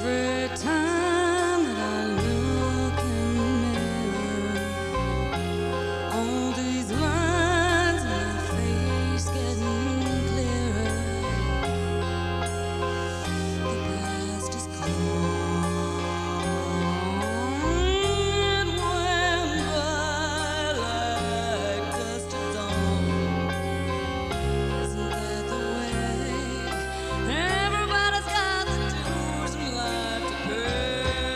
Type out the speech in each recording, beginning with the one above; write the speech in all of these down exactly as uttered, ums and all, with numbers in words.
Every time that I look in the mirror, all these lines in my face getting clearer. The past is gone. It went by like dust at dawn. Isn't that the way? Everybody's got the dues in life to pay.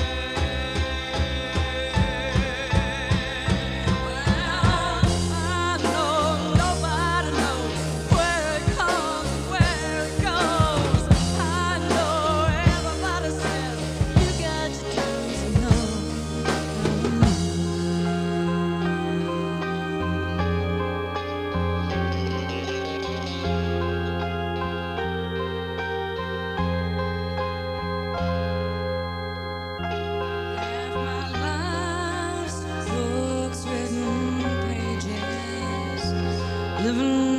Well, I know nobody knows where it comes and where it goes. I know everybody says you got your dues, and no, half my life's books, written pages, living